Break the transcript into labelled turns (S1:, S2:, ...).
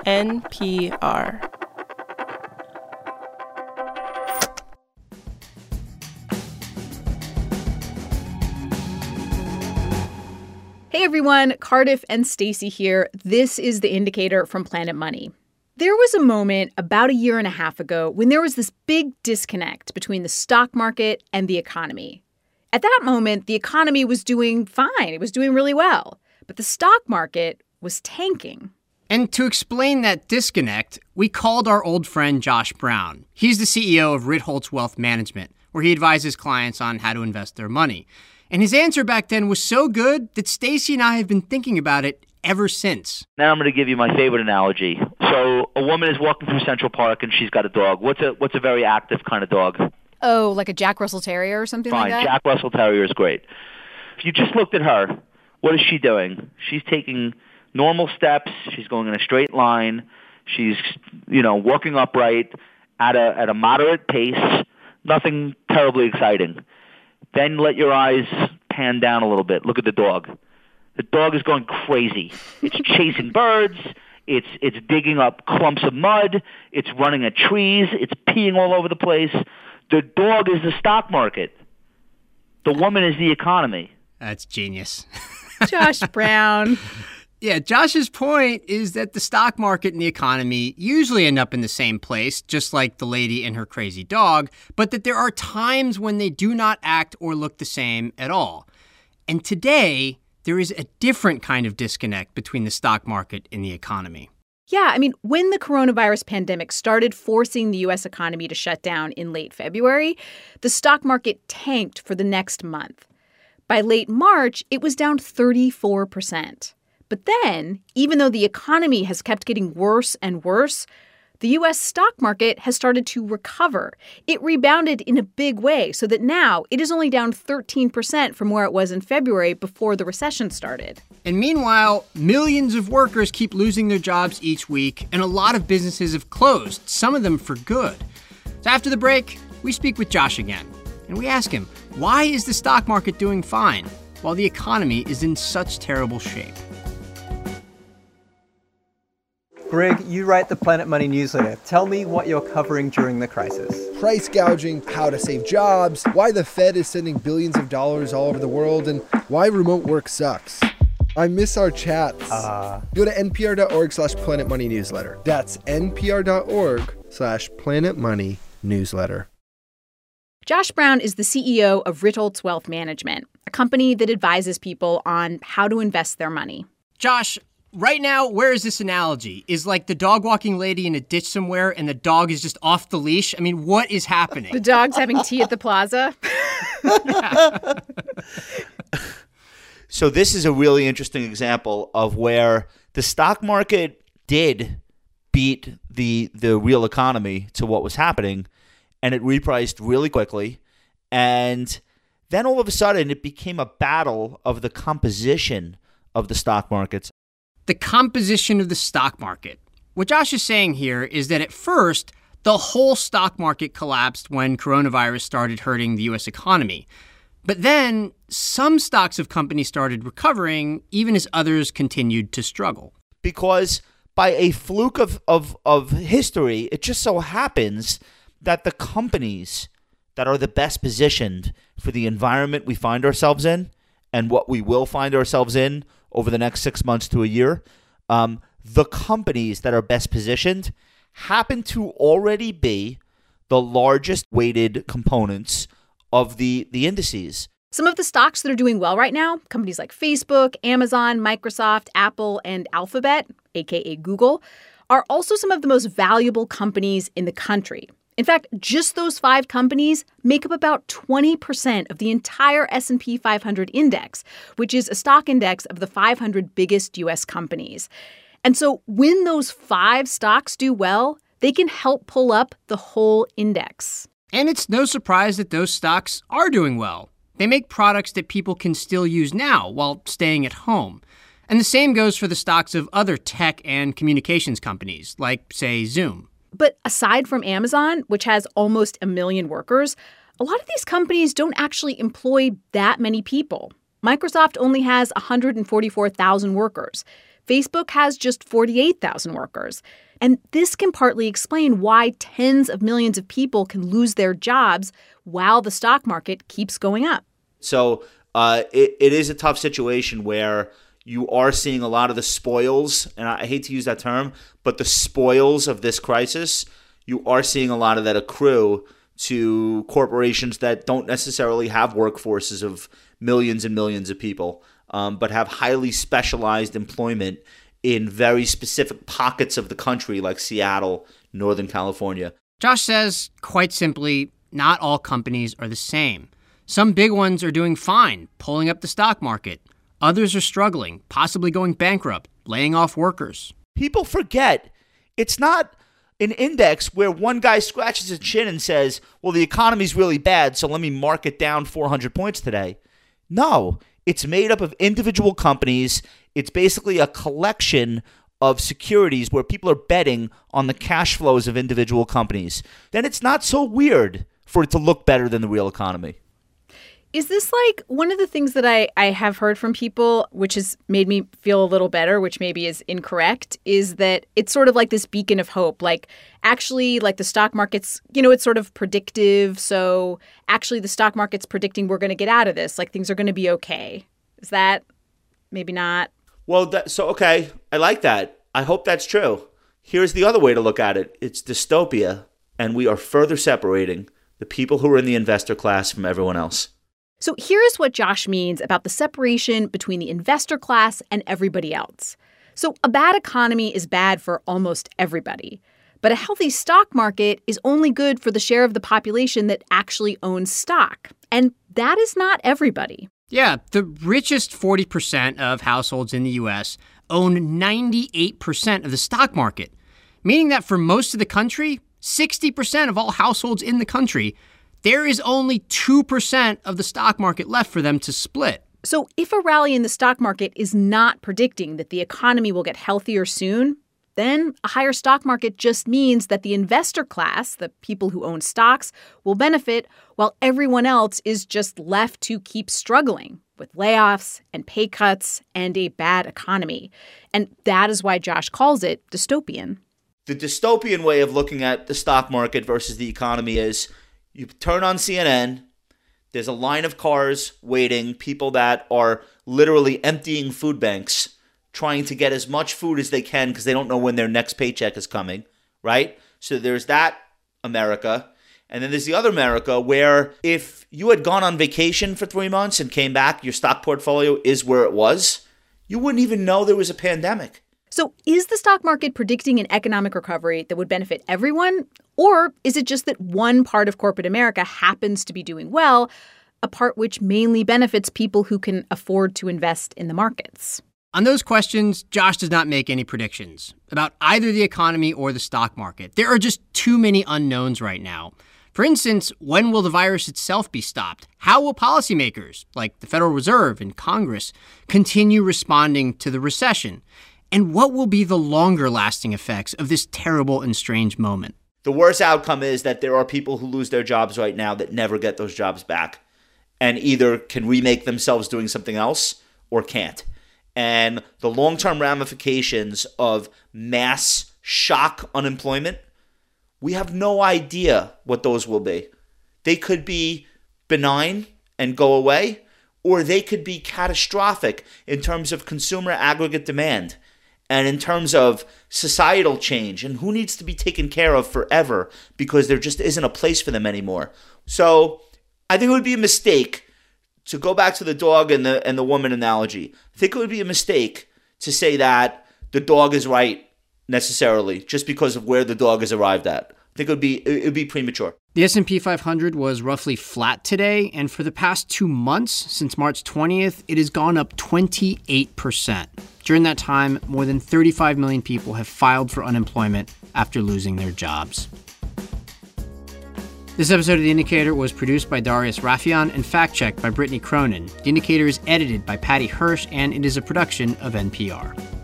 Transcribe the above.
S1: NPR.
S2: Hey everyone, Cardiff and Stacey here. This is The Indicator from Planet Money. There was a moment about a year and a half ago when there was this big disconnect between the stock market and the economy. At that moment, the economy was doing fine. It was doing really well. But the stock market was tanking.
S3: And to explain that disconnect, we called our old friend Josh Brown. He's the CEO of Ritholtz Wealth Management, where he advises clients on how to invest their money. And his answer back then was so good that Stacey and I have been thinking about it ever since.
S4: Now I'm going to give you my favorite analogy. So a woman is walking through Central Park and she's got a dog. What's a very active kind of dog?
S2: Oh, like a Jack Russell Terrier or something like that?
S4: Fine, Jack Russell Terrier is great. If you just looked at her, what is she doing? She's taking normal steps. She's going in a straight line. She's, walking upright at a moderate pace. Nothing terribly exciting. Then let your eyes pan down a little bit. Look at the dog. The dog is going crazy. It's chasing birds. It's digging up clumps of mud. It's running at trees. It's peeing all over the place. The dog is the stock market. The woman is the economy.
S3: That's genius.
S2: Josh Brown.
S3: Yeah, Josh's point is that the stock market and the economy usually end up in the same place, just like the lady and her crazy dog, but that there are times when they do not act or look the same at all. And today, there is a different kind of disconnect between the stock market and the economy.
S2: Yeah, I mean, when the coronavirus pandemic started forcing the U.S. economy to shut down in late February, the stock market tanked for the next month. By late March, it was down 34%. But then, even though the economy has kept getting worse and worse, the U.S. stock market has started to recover. It rebounded in a big way so that now it is only down 13% from where it was in February before the recession started.
S3: And meanwhile, millions of workers keep losing their jobs each week, and a lot of businesses have closed, some of them for good. So after the break, we speak with Josh again, and we ask him, why is the stock market doing fine while the economy is in such terrible shape?
S5: Greg, you write the Planet Money newsletter. Tell me what you're covering during the crisis.
S6: Price gouging, how to save jobs, why the Fed is sending billions of dollars all over the world, and why remote work sucks. I miss our chats. Go to npr.org/planetmoneynewsletter. That's npr.org/planetmoneynewsletter.
S2: Josh Brown is the CEO of Ritholtz Wealth Management, a company that advises people on how to invest their money.
S3: Josh, right now, where is this analogy? Is like the dog walking lady in a ditch somewhere and the dog is just off the leash? I mean, what is happening?
S2: The dog's having tea at the plaza.
S4: So this is a really interesting example of where the stock market did beat the real economy to what was happening, and it repriced really quickly. And then all of a sudden, it became a battle of the composition of the stock markets.
S3: The composition of the stock market. What Josh is saying here is that at first, the whole stock market collapsed when coronavirus started hurting the U.S. economy. But then some stocks of companies started recovering, even as others continued to struggle.
S4: Because by a fluke of history, it just so happens that the companies that are the best positioned for the environment we find ourselves in and what we will find ourselves in over the next 6 months to a year, the companies that are best positioned happen to already be the largest weighted components of the indices.
S2: Some of the stocks that are doing well right now, companies like Facebook, Amazon, Microsoft, Apple, and Alphabet, aka Google, are also some of the most valuable companies in the country. In fact, just those 5 companies make up about 20% of the entire S&P 500 index, which is a stock index of the 500 biggest U.S. companies. And so when those 5 stocks do well, they can help pull up the whole index.
S3: And it's no surprise that those stocks are doing well. They make products that people can still use now while staying at home. And the same goes for the stocks of other tech and communications companies, like, say, Zoom.
S2: But aside from Amazon, which has almost 1 million workers, a lot of these companies don't actually employ that many people. Microsoft only has 144,000 workers. Facebook has just 48,000 workers. And this can partly explain why tens of millions of people can lose their jobs while the stock market keeps going up.
S1: So it is a tough situation where you are seeing a lot of the spoils, and I hate to use that term, but the spoils of this crisis, you are seeing a lot of that accrue to corporations that don't necessarily have workforces of millions and millions of people, but have highly specialized employment in very specific pockets of the country like Seattle, Northern California.
S3: Josh says, quite simply, not all companies are the same. Some big ones are doing fine, pulling up the stock market. Others are struggling, possibly going bankrupt, laying off workers.
S1: People forget it's not an index where one guy scratches his chin and says, well, the economy's really bad, so let me mark it down 400 points today. No, it's made up of individual companies. It's basically a collection of securities where people are betting on the cash flows of individual companies. Then it's not so weird for it to look better than the real economy.
S2: Is this like one of the things that I have heard from people, which has made me feel a little better, which maybe is incorrect, is that it's sort of like this beacon of hope. Like, actually, like the stock market's, it's sort of predictive. So actually the stock market's predicting we're going to get out of this. Like, things are going to be okay. Is that maybe not?
S1: Well, okay. I like that. I hope that's true. Here's the other way to look at it. It's dystopia, and we are further separating the people who are in the investor class from everyone else.
S2: So here's what Josh means about the separation between the investor class and everybody else. So a bad economy is bad for almost everybody. But a healthy stock market is only good for the share of the population that actually owns stock. And that is not everybody.
S3: Yeah, the richest 40% of households in the U.S. own 98% of the stock market, meaning that for most of the country, 60% of all households in the country, there is only 2% of the stock market left for them to split.
S2: So if a rally in the stock market is not predicting that the economy will get healthier soon, then a higher stock market just means that the investor class, the people who own stocks, will benefit while everyone else is just left to keep struggling with layoffs and pay cuts and a bad economy. And that is why Josh calls it dystopian.
S1: The dystopian way of looking at the stock market versus the economy is you turn on CNN, there's a line of cars waiting, people that are literally emptying food banks, trying to get as much food as they can because they don't know when their next paycheck is coming, right? So there's that America. And then there's the other America where if you had gone on vacation for 3 months and came back, your stock portfolio is where it was, you wouldn't even know there was a pandemic.
S2: So is the stock market predicting an economic recovery that would benefit everyone? Or is it just that one part of corporate America happens to be doing well, a part which mainly benefits people who can afford to invest in the markets?
S3: On those questions, Josh does not make any predictions about either the economy or the stock market. There are just too many unknowns right now. For instance, when will the virus itself be stopped? How will policymakers, like the Federal Reserve and Congress, continue responding to the recession? And what will be the longer-lasting effects of this terrible and strange moment?
S1: The worst outcome is that there are people who lose their jobs right now that never get those jobs back and either can remake themselves doing something else or can't. And the long-term ramifications of mass shock unemployment, we have no idea what those will be. They could be benign and go away, or they could be catastrophic in terms of consumer aggregate demand and in terms of societal change and who needs to be taken care of forever because there just isn't a place for them anymore. So I think it would be a mistake to go back to the dog and the woman analogy. I think it would be a mistake to say that the dog is right necessarily just because of where the dog has arrived at. I think it would be premature.
S3: The S&P 500 was roughly flat today, and for the past 2 months, since March 20th, it has gone up 28%. During that time, more than 35 million people have filed for unemployment after losing their jobs. This episode of The Indicator was produced by Darius Rafieyan and fact-checked by Brittany Cronin. The Indicator is edited by Patty Hirsch, and it is a production of NPR.